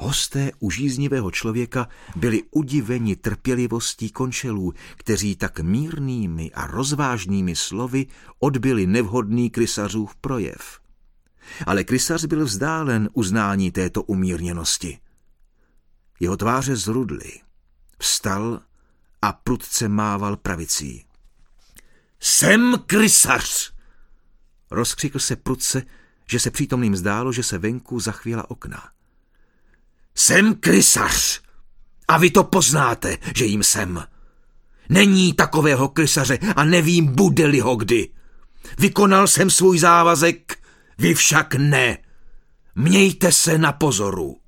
Hosté u žíznivého člověka byli udiveni trpělivostí končelů, kteří tak mírnými a rozvážnými slovy odbyli nevhodný krysařův projev. Ale krysař byl vzdálen uznání této umírněnosti. Jeho tváře zrudly. Vstal a prudce mával pravicí. Jsem krysař! Rozkřikl se prudce, že se přítomným zdálo, že se venku zachvěla okna. Jsem krysař! A vy to poznáte, že jim jsem. Není takového krysaře a nevím, bude-li ho kdy. Vykonal jsem svůj závazek, vy však ne. Mějte se na pozoru.